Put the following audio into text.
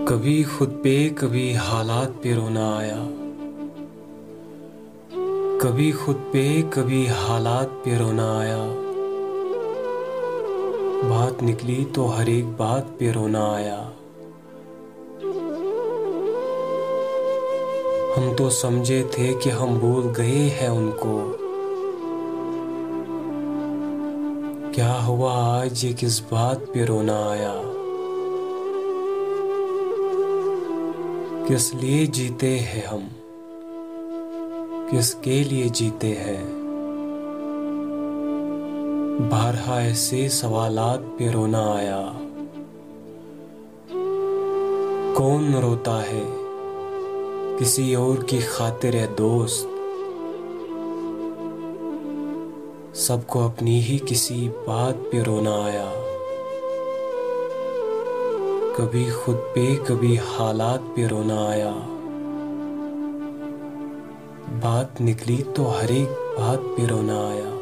कभी खुद पे कभी हालात पे रोना आया। कभी खुद पे कभी हालात पे रोना आया। बात निकली तो हर एक बात पे रोना आया। हम तो समझे थे कि हम भूल गए हैं उनको। क्या हुआ आज ये किस बात पे रोना आया। किस लिए जीते हैं हम, किसके लिए जीते हैं। बारहा ऐसे सवालात पे रोना आया। कौन रोता है किसी और की खातिर है दोस्त। सबको अपनी ही किसी बात पे रोना आया। कभी खुद पे कभी हालात पे रोना आया। बात निकली तो हर एक बात पे रोना आया।